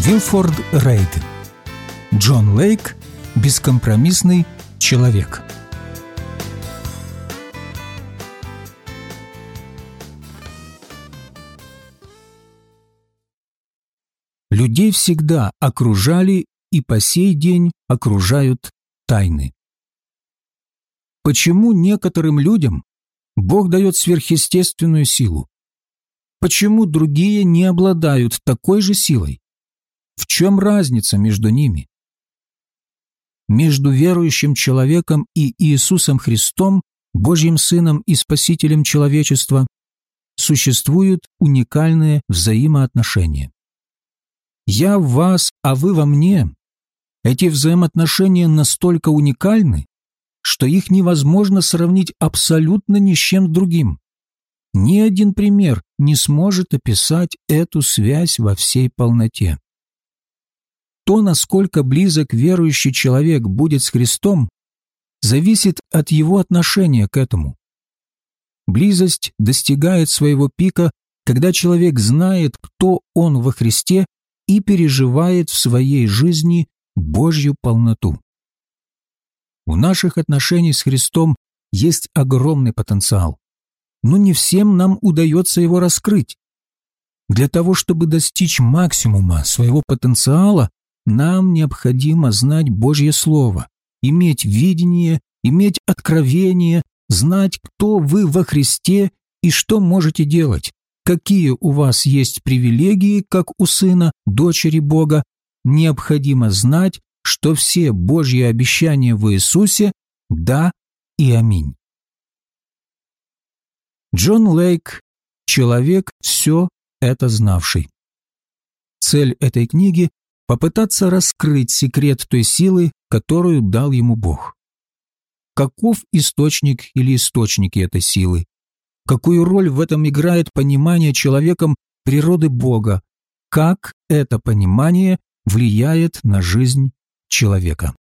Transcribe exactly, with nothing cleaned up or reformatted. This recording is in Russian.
Вилфорд Рейд. Джон Лейк. Бескомпромиссный человек. Людей всегда окружали и по сей день окружают тайны. Почему некоторым людям Бог дает сверхъестественную силу? Почему другие не обладают такой же силой? В чем разница между ними? Между верующим человеком и Иисусом Христом, Божьим Сыном и Спасителем человечества, существуют уникальные взаимоотношения. Я в вас, а вы во мне. Эти взаимоотношения настолько уникальны, что их невозможно сравнить абсолютно ни с чем другим. Ни один пример не сможет описать эту связь во всей полноте. То, насколько близок верующий человек будет с Христом, зависит от его отношения к этому. Близость достигает своего пика, когда человек знает, кто он во Христе, и переживает в своей жизни Божью полноту. У наших отношений с Христом есть огромный потенциал, но не всем нам удается его раскрыть. Для того, чтобы достичь максимума своего потенциала, нам необходимо знать Божье Слово, иметь видение, иметь откровение, знать, кто вы во Христе и что можете делать, какие у вас есть привилегии, как у сына, дочери Бога. Необходимо знать, что все Божьи обещания в Иисусе – да и аминь. Джон Лейк – человек, все это знавший. Цель этой книги – попытаться раскрыть секрет той силы, которую дал ему Бог. Каков источник или источники этой силы? Какую роль в этом играет понимание человеком природы Бога? Как это понимание влияет на жизнь человека?